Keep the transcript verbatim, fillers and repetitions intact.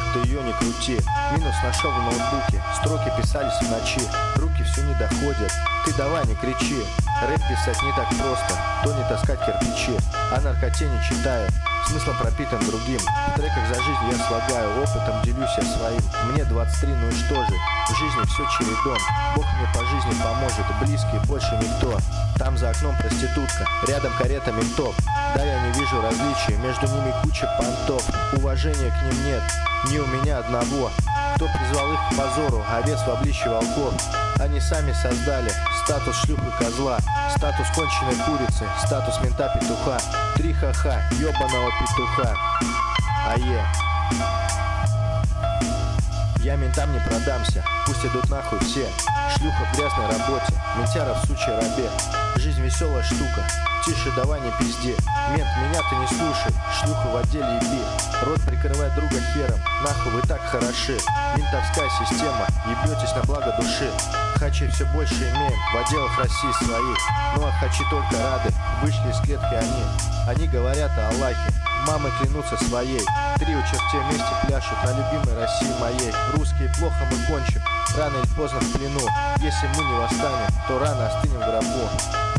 ты ее не крути. Минус нашел в ноутбуке, строки писались в ночи. Руки все не доходят, ты давай не кричи. Рэп писать не так просто, то не таскать кирпичи. О наркоте не читаю, смыслом пропитан другим. В треках за жизнь я слагаю, опытом делюсь я своим. Мне двадцать три, ну и что же, в жизни все чередом. Бог мне по жизни поможет, близкий больше никто. Там за окном проститутка, рядом карета ментов. Да, я не вижу различий, между ними куча понтов. Уважения к ним нет, ни у меня одного. Кто призвал их к позору, овец в обличье волков. Они сами создали статус шлюх и козла, статус конченой курицы, статус мента петуха. Три ха-ха, ёбаного петуха. Ае. Я ментам не продамся, пусть идут нахуй все. Шлюха в грязной работе, ментяра в сучьей рабе. Жизнь веселая штука, тише давай не пизди. Мент, меня ты не слушай, шлюха в отделе еби. Рот прикрывает друга хером, нахуй вы так хороши. Ментовская система, ебетесь на благо души. Хачи все больше имеем в отделах России своих. Ну а хачи только рады, вышли из клетки они. Они говорят о Аллахе, мамы клянутся своей. Три у чертей вместе пляшут на любимой России моей. Русские плохо мы кончим, рано или поздно в плену. Если мы не восстанем, то рано остынем в гробу.